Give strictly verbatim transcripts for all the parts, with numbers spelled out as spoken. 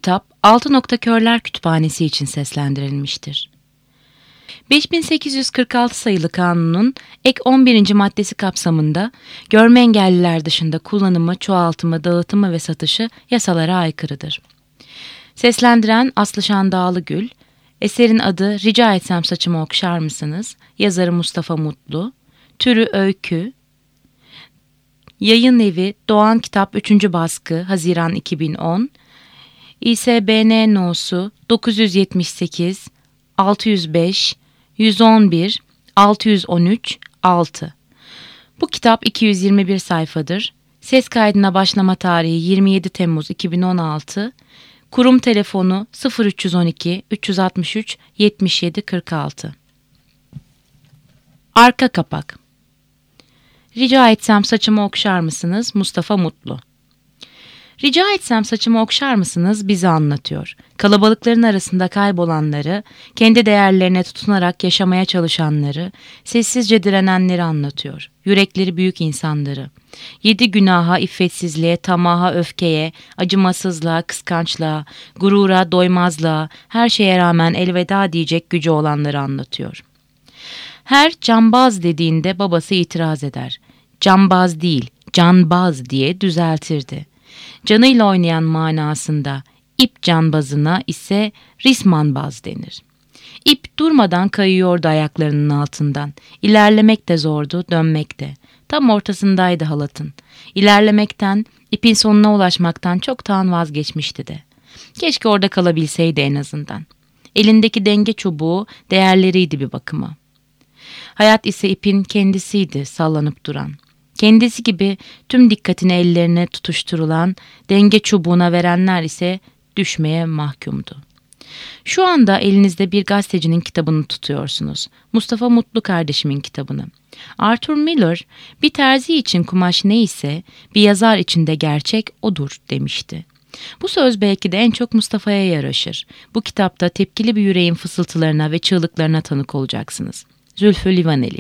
kitap Altı Nokta Körler Kütüphanesi için seslendirilmiştir. beş bin sekiz yüz kırk altı sayılı kanunun ek on birinci maddesi kapsamında görme engelliler dışında kullanımı, çoğaltımı, dağıtımı ve satışı yasalara aykırıdır. Seslendiren Aslışan Dağlıgül, eserin adı Rica Etsem Saçımı Okşar Mısınız? Yazarı Mustafa Mutlu, türü öykü, yayın evi Doğan Kitap üçüncü baskı Haziran iki bin on, İ S B N no'su dokuz yüz yetmiş sekiz altı yüz beş yüz on bir altı yüz on üç altı. Bu kitap iki yüz yirmi bir sayfadır. Ses kaydına başlama tarihi yirmi yedi Temmuz iki bin on altı. Kurum telefonu sıfır üç yüz on iki üç yüz altmış üç yetmiş yedi kırk altı. Arka kapak. Rica etsem saçımı okşar mısınız? Mustafa Mutlu. Rica etsem saçımı okşar mısınız bizi anlatıyor. Kalabalıkların arasında kaybolanları, kendi değerlerine tutunarak yaşamaya çalışanları, sessizce direnenleri anlatıyor. Yürekleri büyük insanları. Yedi günaha, iffetsizliğe, tamaha, öfkeye, acımasızlığa, kıskançlığa, gurura, doymazlığa, her şeye rağmen elveda diyecek gücü olanları anlatıyor. Her cambaz dediğinde babası itiraz eder. Cambaz değil, canbaz diye düzeltirdi. Canıyla oynayan manasında, ip canbazına ise rismanbaz denir. İp durmadan kayıyordu ayaklarının altından. İlerlemek de zordu, dönmek de. Tam ortasındaydı halatın. İlerlemekten, ipin sonuna ulaşmaktan çoktan vazgeçmişti de. Keşke orada kalabilseydi en azından. Elindeki denge çubuğu değerleriydi bir bakıma. Hayat ise ipin kendisiydi sallanıp duran. Kendisi gibi tüm dikkatini ellerine tutuşturulan, denge çubuğuna verenler ise düşmeye mahkumdu. Şu anda elinizde bir gazetecinin kitabını tutuyorsunuz. Mustafa Mutlu kardeşimin kitabını. Arthur Miller, bir terzi için kumaş neyse, bir yazar için de gerçek odur demişti. Bu söz belki de en çok Mustafa'ya yaraşır. Bu kitapta tepkili bir yüreğin fısıltılarına ve çığlıklarına tanık olacaksınız. Zülfü Livaneli.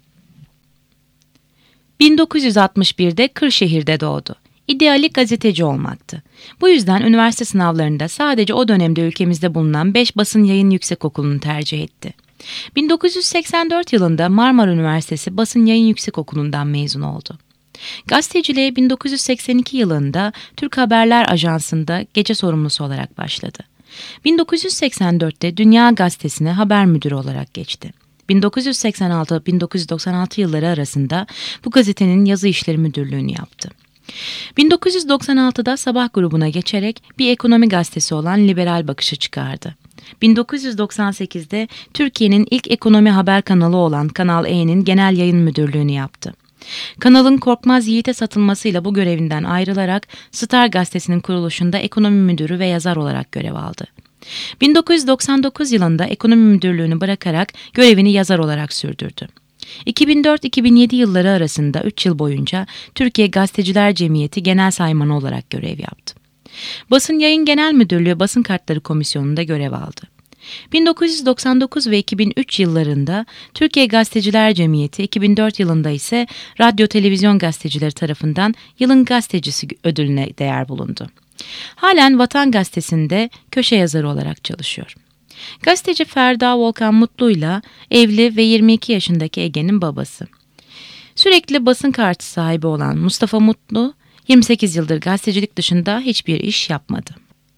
bin dokuz yüz altmış birde Kırşehir'de doğdu. İdeali gazeteci olmaktı. Bu yüzden üniversite sınavlarında sadece o dönemde ülkemizde bulunan beş basın yayın yüksekokulu'nu tercih etti. bin dokuz yüz seksen dört yılında Marmara Üniversitesi Basın Yayın Yüksekokulu'ndan mezun oldu. Gazeteciliğe bin dokuz yüz seksen iki yılında Türk Haberler Ajansı'nda gece sorumlusu olarak başladı. bin dokuz yüz seksen dörtte Dünya Gazetesi'ne haber müdürü olarak geçti. bin dokuz yüz seksen altı bin dokuz yüz doksan altı yılları arasında bu gazetenin yazı işleri müdürlüğünü yaptı. bin dokuz yüz doksan altıda Sabah grubuna geçerek bir ekonomi gazetesi olan Liberal Bakış'ı çıkardı. bin dokuz yüz doksan sekizde Türkiye'nin ilk ekonomi haber kanalı olan Kanal E'nin genel yayın müdürlüğünü yaptı. Kanalın Korkmaz Yiğit'e satılmasıyla bu görevinden ayrılarak Star gazetesinin kuruluşunda ekonomi müdürü ve yazar olarak görev aldı. bin dokuz yüz doksan dokuz yılında ekonomi müdürlüğünü bırakarak görevini yazar olarak sürdürdü. iki bin dört iki bin yedi yılları arasında üç yıl boyunca Türkiye Gazeteciler Cemiyeti Genel Saymanı olarak görev yaptı. Basın Yayın Genel Müdürlüğü Basın Kartları Komisyonu'nda görev aldı. bin dokuz yüz doksan dokuz ve iki bin üç yıllarında Türkiye Gazeteciler Cemiyeti, iki bin dört yılında ise Radyo Televizyon Gazetecileri tarafından Yılın Gazetecisi ödülüne değer bulundu. Halen Vatan Gazetesi'nde köşe yazarı olarak çalışıyor. Gazeteci Ferda Volkan Mutlu'yla evli ve yirmi iki yaşındaki Ege'nin babası. Sürekli basın kartı sahibi olan Mustafa Mutlu, yirmi sekiz yıldır gazetecilik dışında hiçbir iş yapmadı.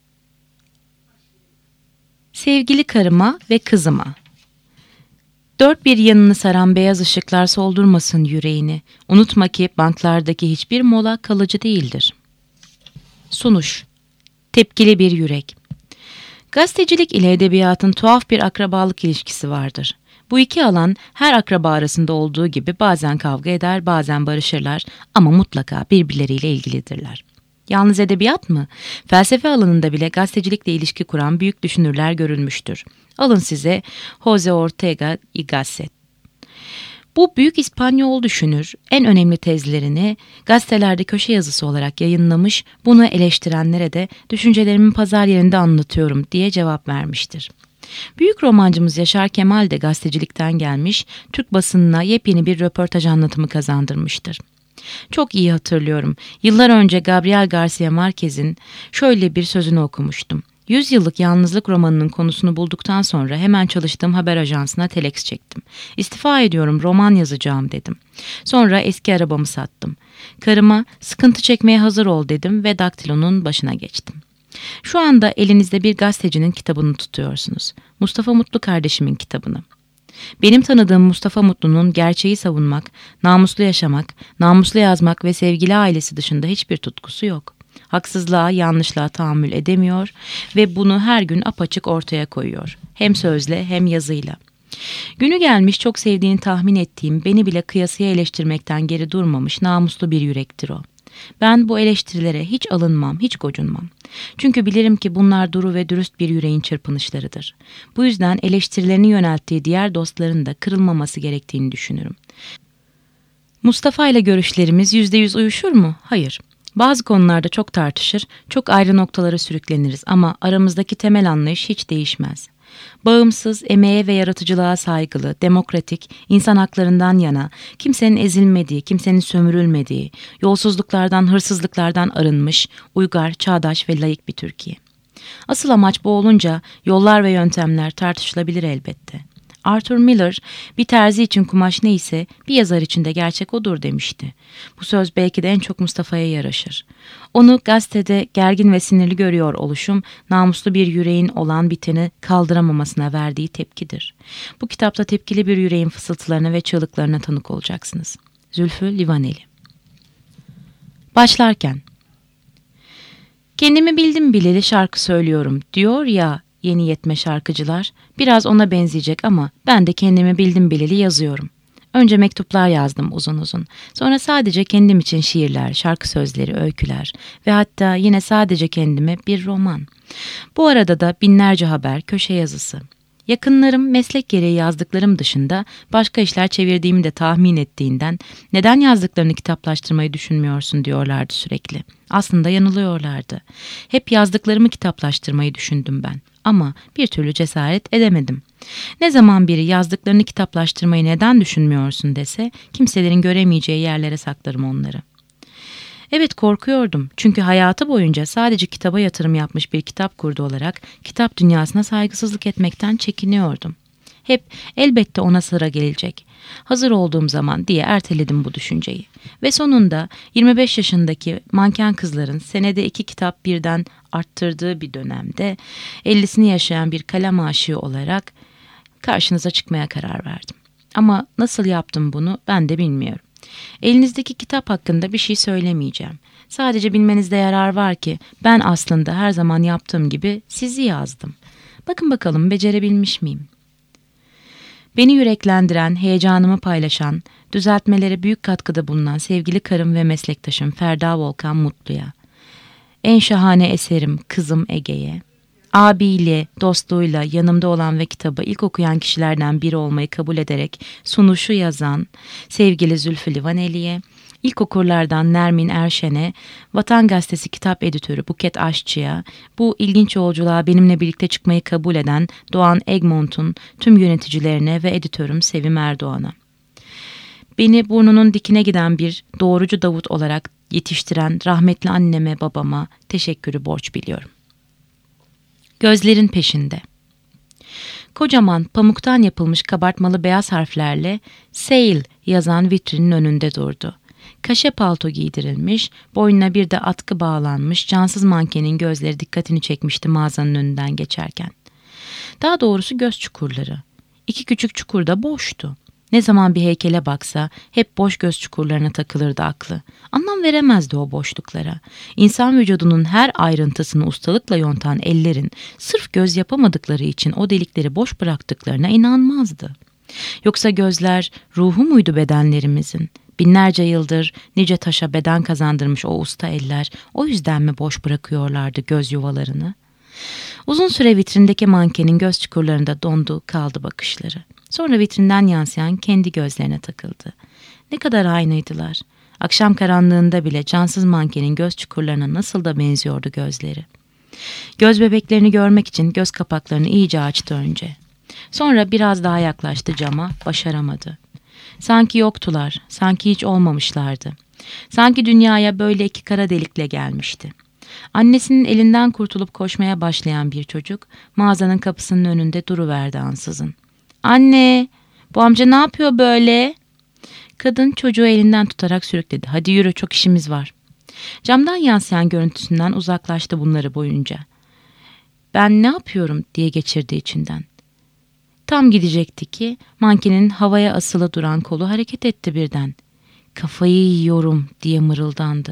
Sevgili karıma ve kızıma. Dört bir yanını saran beyaz ışıklar soldurmasın yüreğini. Unutma ki banklardaki hiçbir mola kalıcı değildir. Sunuş. Tepkili bir yürek. Gazetecilik ile edebiyatın tuhaf bir akrabalık ilişkisi vardır. Bu iki alan her akraba arasında olduğu gibi bazen kavga eder, bazen barışırlar ama mutlaka birbirleriyle ilgilidirler. Yalnız edebiyat mı? Felsefe alanında bile gazetecilikle ilişki kuran büyük düşünürler görülmüştür. Alın size Jose Ortega y Gasset. Bu büyük İspanyol düşünür en önemli tezlerini gazetelerde köşe yazısı olarak yayınlamış, bunu eleştirenlere de düşüncelerimin pazar yerinde anlatıyorum diye cevap vermiştir. Büyük romancımız Yaşar Kemal de gazetecilikten gelmiş, Türk basınına yepyeni bir röportaj anlatımı kazandırmıştır. Çok iyi hatırlıyorum. Yıllar önce Gabriel Garcia Marquez'in şöyle bir sözünü okumuştum. Yüz yıllık yalnızlık romanının konusunu bulduktan sonra hemen çalıştığım haber ajansına teleks çektim. İstifa ediyorum, roman yazacağım dedim. Sonra eski arabamı sattım. Karıma sıkıntı çekmeye hazır ol dedim ve daktilonun başına geçtim. Şu anda elinizde bir gazetecinin kitabını tutuyorsunuz. Mustafa Mutlu kardeşimin kitabını. Benim tanıdığım Mustafa Mutlu'nun gerçeği savunmak, namuslu yaşamak, namuslu yazmak ve sevgili ailesi dışında hiçbir tutkusu yok. Haksızlığa, yanlışlığa tahammül edemiyor ve bunu her gün apaçık ortaya koyuyor. Hem sözle hem yazıyla. Günü gelmiş çok sevdiğini tahmin ettiğim, beni bile kıyasıya eleştirmekten geri durmamış namuslu bir yürektir o. Ben bu eleştirilere hiç alınmam, hiç gocunmam. Çünkü bilirim ki bunlar duru ve dürüst bir yüreğin çırpınışlarıdır. Bu yüzden eleştirilerini yönelttiği diğer dostların da kırılmaması gerektiğini düşünürüm. Mustafa ile görüşlerimiz yüzde yüz uyuşur mu? Hayır. Bazı konularda çok tartışır, çok ayrı noktalara sürükleniriz ama aramızdaki temel anlayış hiç değişmez. Bağımsız, emeğe ve yaratıcılığa saygılı, demokratik, insan haklarından yana, kimsenin ezilmediği, kimsenin sömürülmediği, yolsuzluklardan, hırsızlıklardan arınmış, uygar, çağdaş ve layık bir Türkiye. Asıl amaç bu olunca yollar ve yöntemler tartışılabilir elbette. Arthur Miller, bir terzi için kumaş neyse bir yazar için de gerçek odur demişti. Bu söz belki de en çok Mustafa'ya yaraşır. Onu gazetede gergin ve sinirli görüyor oluşum, namuslu bir yüreğin olan biteni kaldıramamasına verdiği tepkidir. Bu kitapta tepkili bir yüreğin fısıltılarına ve çığlıklarına tanık olacaksınız. Zülfü Livaneli. Başlarken, kendimi bildim bileli şarkı söylüyorum diyor ya yeni yetme şarkıcılar, biraz ona benzeyecek ama ben de kendimi bildim bileli yazıyorum. Önce mektuplar yazdım uzun uzun. Sonra sadece kendim için şiirler, şarkı sözleri, öyküler ve hatta yine sadece kendime bir roman. Bu arada da binlerce haber, köşe yazısı. Yakınlarım meslek gereği yazdıklarım dışında başka işler çevirdiğimi de tahmin ettiğinden neden yazdıklarını kitaplaştırmayı düşünmüyorsun diyorlardı sürekli. Aslında yanılıyorlardı. Hep yazdıklarımı kitaplaştırmayı düşündüm ben ama bir türlü cesaret edemedim. Ne zaman biri yazdıklarını kitaplaştırmayı neden düşünmüyorsun dese kimselerin göremeyeceği yerlere saklarım onları. Evet, korkuyordum çünkü hayatı boyunca sadece kitaba yatırım yapmış bir kitap kurdu olarak kitap dünyasına saygısızlık etmekten çekiniyordum. Hep elbette ona sıra gelecek, hazır olduğum zaman diye erteledim bu düşünceyi. Ve sonunda yirmi beş yaşındaki manken kızların senede iki kitap birden arttırdığı bir dönemde ellisini yaşayan bir kalem aşığı olarak karşınıza çıkmaya karar verdim. Ama nasıl yaptım bunu ben de bilmiyorum. Elinizdeki kitap hakkında bir şey söylemeyeceğim. Sadece bilmenizde yarar var ki ben aslında her zaman yaptığım gibi sizi yazdım. Bakın bakalım becerebilmiş miyim? Beni yüreklendiren, heyecanımı paylaşan, düzeltmelere büyük katkıda bulunan sevgili karım ve meslektaşım Ferda Volkan Mutlu'ya, en şahane eserim kızım Ege'ye, abiyle, dostluğuyla yanımda olan ve kitabı ilk okuyan kişilerden biri olmayı kabul ederek sunuşu yazan sevgili Zülfü Livaneli'ye, ilk okurlardan Nermin Erşen'e, Vatan Gazetesi kitap editörü Buket Aşçı'ya, bu ilginç yolculuğa benimle birlikte çıkmayı kabul eden Doğan Egmont'un tüm yöneticilerine ve editörüm Sevim Erdoğan'a. Beni burnunun dikine giden bir doğrucu Davut olarak yetiştiren rahmetli anneme, babama teşekkürü borç biliyorum. Gözlerin peşinde. Kocaman pamuktan yapılmış kabartmalı beyaz harflerle "Sale" yazan vitrinin önünde durdu. Kaşe palto giydirilmiş, boynuna bir de atkı bağlanmış cansız mankenin gözleri dikkatini çekmişti mağazanın önünden geçerken. Daha doğrusu göz çukurları. İki küçük çukur da boştu. Ne zaman bir heykele baksa hep boş göz çukurlarına takılırdı aklı. Anlam veremezdi o boşluklara. İnsan vücudunun her ayrıntısını ustalıkla yontan ellerin sırf göz yapamadıkları için o delikleri boş bıraktıklarına inanmazdı. Yoksa gözler ruhu muydu bedenlerimizin? Binlerce yıldır nice taşa beden kazandırmış o usta eller o yüzden mi boş bırakıyorlardı göz yuvalarını? Uzun süre vitrindeki mankenin göz çukurlarında dondu kaldı bakışları. Sonra vitrinden yansıyan kendi gözlerine takıldı. Ne kadar aynıydılar. Akşam karanlığında bile cansız mankenin göz çukurlarına nasıl da benziyordu gözleri. Göz bebeklerini görmek için göz kapaklarını iyice açtı önce. Sonra biraz daha yaklaştı cama, başaramadı. Sanki yoktular, sanki hiç olmamışlardı. Sanki dünyaya böyle iki kara delikle gelmişti. Annesinin elinden kurtulup koşmaya başlayan bir çocuk mağazanın kapısının önünde duruverdi ansızın. "Anne, bu amca ne yapıyor böyle?" Kadın çocuğu elinden tutarak sürükledi. "Hadi yürü, çok işimiz var." Camdan yansıyan görüntüsünden uzaklaştı bunları boyunca. "Ben ne yapıyorum?" diye geçirdi içinden. Tam gidecekti ki mankenin havaya asılı duran kolu hareket etti birden. "Kafayı yiyorum," diye mırıldandı.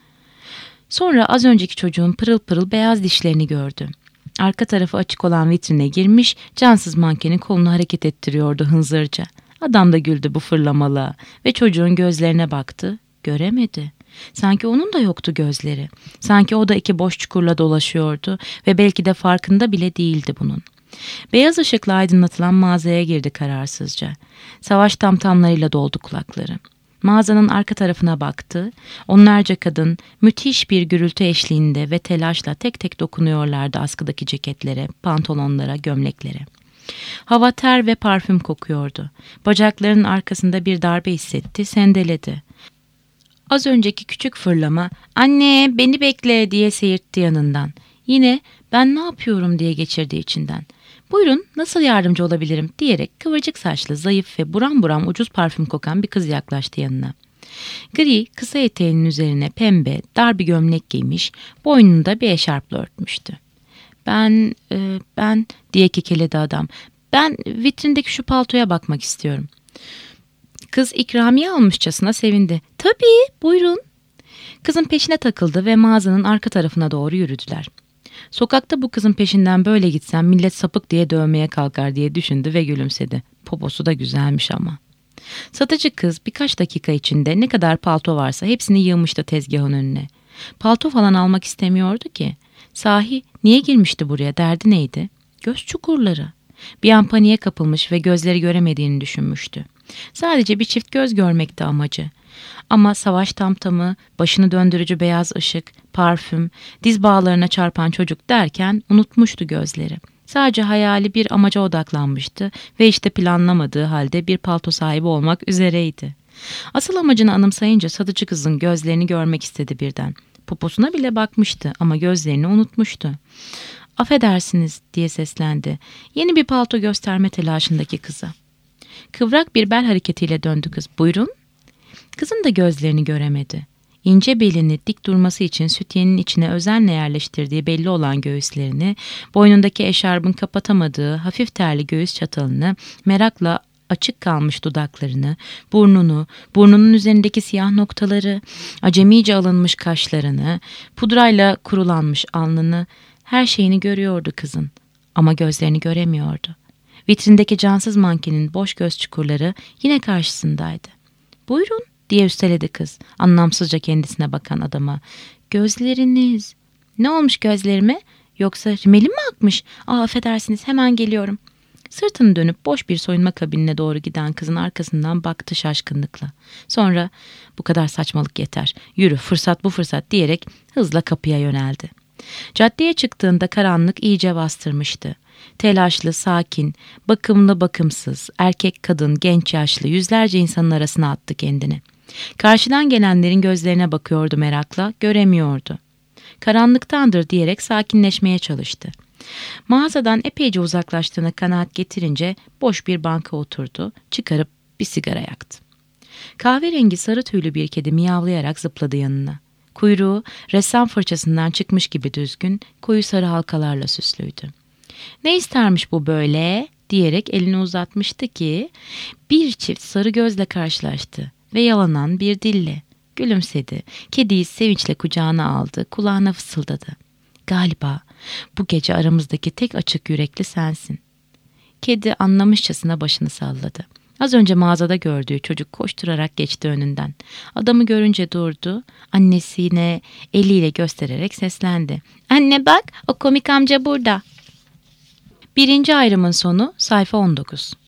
Sonra az önceki çocuğun pırıl pırıl beyaz dişlerini gördü. Arka tarafı açık olan vitrine girmiş, cansız mankenin kolunu hareket ettiriyordu hınzırca. Adam da güldü bu fırlamalığa ve çocuğun gözlerine baktı, göremedi. Sanki onun da yoktu gözleri. Sanki o da iki boş çukurla dolaşıyordu ve belki de farkında bile değildi bunun. Beyaz ışıkla aydınlatılan mağazaya girdi kararsızca. Savaş tamtamlarıyla doldu kulakları. Mağazanın arka tarafına baktı. Onlarca kadın müthiş bir gürültü eşliğinde ve telaşla tek tek dokunuyorlardı askıdaki ceketlere, pantolonlara, gömleklere. Hava ter ve parfüm kokuyordu. Bacaklarının arkasında bir darbe hissetti, sendeledi. Az önceki küçük fırlama, "Anne, beni bekle," diye seyirtti yanından. Yine "Ben ne yapıyorum?" diye geçirdi içinden. "Buyurun, nasıl yardımcı olabilirim?" diyerek kıvırcık saçlı, zayıf ve buram buram ucuz parfüm kokan bir kız yaklaştı yanına. Gri, kısa eteğinin üzerine pembe, dar bir gömlek giymiş, boynunu da bir eşarpla örtmüştü. Ben, e, ben diye kekeledi adam. "Ben vitrindeki şu paltoya bakmak istiyorum." Kız ikramiye almışçasına sevindi. "Tabii, buyurun." Kızın peşine takıldı ve mağazanın arka tarafına doğru yürüdüler. Sokakta bu kızın peşinden böyle gitsem millet sapık diye dövmeye kalkar diye düşündü ve gülümsedi. Poposu da güzelmiş ama. Satıcı kız birkaç dakika içinde ne kadar palto varsa hepsini yığmıştı tezgahın önüne. Palto falan almak istemiyordu ki. Sahi niye girmişti buraya, derdi neydi? Göz çukurları. Bir an paniğe kapılmış ve gözleri göremediğini düşünmüştü. Sadece bir çift göz görmekti amacı. Ama savaş tamtamı, başını döndürücü beyaz ışık, parfüm, diz bağlarına çarpan çocuk derken unutmuştu gözleri. Sadece hayali bir amaca odaklanmıştı ve işte planlamadığı halde bir palto sahibi olmak üzereydi. Asıl amacını anımsayınca satıcı kızın gözlerini görmek istedi birden. Poposuna bile bakmıştı ama gözlerini unutmuştu. "Affedersiniz," diye seslendi. Yeni bir palto gösterme telaşındaki kıza. Kıvrak bir bel hareketiyle döndü kız. "Buyurun." Kızın da gözlerini göremedi. İnce belini dik durması için sütyenin içine özenle yerleştirdiği belli olan göğüslerini, boynundaki eşarbın kapatamadığı hafif terli göğüs çatalını, merakla açık kalmış dudaklarını, burnunu, burnunun üzerindeki siyah noktaları, acemice alınmış kaşlarını, pudrayla kurulanmış alnını, her şeyini görüyordu kızın. Ama gözlerini göremiyordu. Vitrindeki cansız mankenin boş göz çukurları yine karşısındaydı. "Buyurun," diye üsteledi kız, anlamsızca kendisine bakan adama. "Gözleriniz." "Ne olmuş gözlerime? Yoksa rimelim mi akmış? Aa, affedersiniz, hemen geliyorum." Sırtını dönüp boş bir soyunma kabinine doğru giden kızın arkasından baktı şaşkınlıkla. Sonra "Bu kadar saçmalık yeter. Yürü, fırsat bu fırsat," diyerek hızla kapıya yöneldi. Caddeye çıktığında karanlık iyice bastırmıştı. Telaşlı, sakin, bakımlı, bakımsız, erkek, kadın, genç, yaşlı yüzlerce insanın arasına attı kendini. Karşıdan gelenlerin gözlerine bakıyordu merakla, göremiyordu. Karanlıktandır diyerek sakinleşmeye çalıştı. Mağazadan epeyce uzaklaştığına kanaat getirince boş bir banka oturdu, çıkarıp bir sigara yaktı. Kahverengi sarı tüylü bir kedi miyavlayarak zıpladı yanına. Kuyruğu ressam fırçasından çıkmış gibi düzgün, koyu sarı halkalarla süslüydü. "Ne istermiş bu böyle?" diyerek elini uzatmıştı ki bir çift sarı gözle karşılaştı ve yalanan bir dille. Gülümsedi, kediyi sevinçle kucağına aldı, kulağına fısıldadı. "Galiba bu gece aramızdaki tek açık yürekli sensin." Kedi anlamışçasına başını salladı. Az önce mağazada gördüğü çocuk koşturarak geçti önünden. Adamı görünce durdu, annesine eliyle göstererek seslendi. "Anne bak, o komik amca burada." Birinci ayrımın sonu, sayfa on dokuz.